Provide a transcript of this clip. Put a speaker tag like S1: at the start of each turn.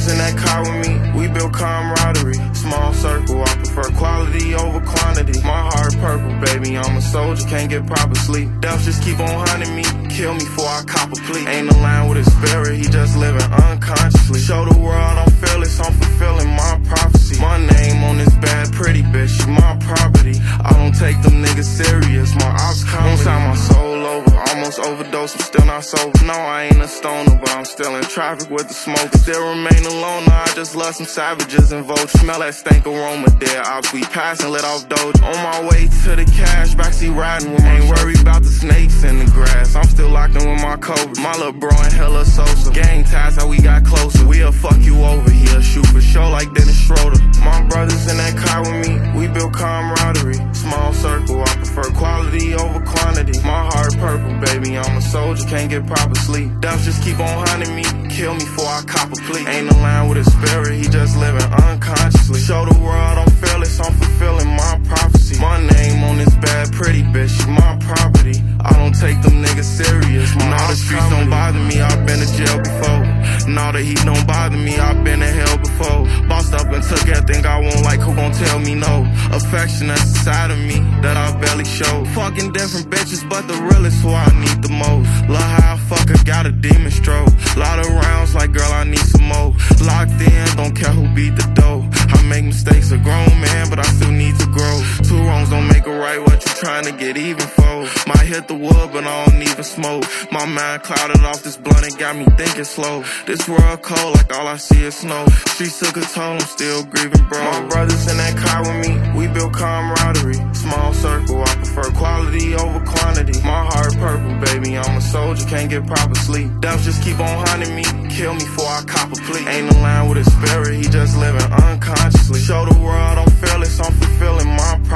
S1: brothers in that car with me, we build camaraderie. Small circle, I prefer quality over quantity. My heart purple, baby, I'm a soldier, can't get proper sleep. Death just keep on hunting me, kill me before I cop a plea. Ain't aligned with his spirit, he just living unconsciously. Show the world I'm fearless, I'm fulfilling my prophecy. My name on this bad pretty bitch, she my property. I don't take them niggas serious, my ops comedy. Won't sign my soul over, almost overdose, I'm still not sober. No, I ain't a stoner, but I'm still in traffic with the smoke. Still remain alone, I just love some savages and vultures. Smell that stank aroma, dead ops, we passing, let off doge. On my way to the cash, backseat riding with my ain't worried about the snakes in the grass. I'm still locked in with my cobra. My little bro and hella Sosa. Gang ties, how we got closer. We'll fuck you over here, shoot for show like Dennis Schroeder. My brothers in that car with me, we build camaraderie. Small circle, I prefer quality over quantity. My heart purple, baby, I'm a soldier, can't get proper sleep. Death just keep on hunting me, kill me before I cop a plea. Ain't aligned with his spirit, he just living unconsciously. Show the world I'm fearless, I'm fulfilling my prophecy. My name on this bad pretty bitch, she my property. I don't take them niggas serious, my the streets don't bother me, I've been to jail before. Now the heat don't bother me, I've been to hell before. Bossed up and took everything I want, like who gon' tell me no? Affection that's a side of me that I barely show. Fucking different bitches, but the realest who I need the most. Love how I fuck her, got a demon stroke. Lot of rounds like girl, I need some more. Locked in, don't care who beat the dough. I make mistakes, a grown man, but I still need to grow. Two wrongs don't make a right, what you trying to get even for? Might hit the wood, but I don't even smoke. My mind clouded off this blunt, it got me thinking slow. This world cold, like all I see is snow. Streets took a toll, I'm still grieving, bro. My brothers in that car with me, we build camaraderie. Small circle, I prefer quality over quantity. My heart purple, baby, I'm a soldier, can't get proper sleep. Death just keep on hunting me, kill me before I cop a plea. Ain't aligned with his spirit, he just living unconsciously. Show the world I'm fearless, I'm fulfilling my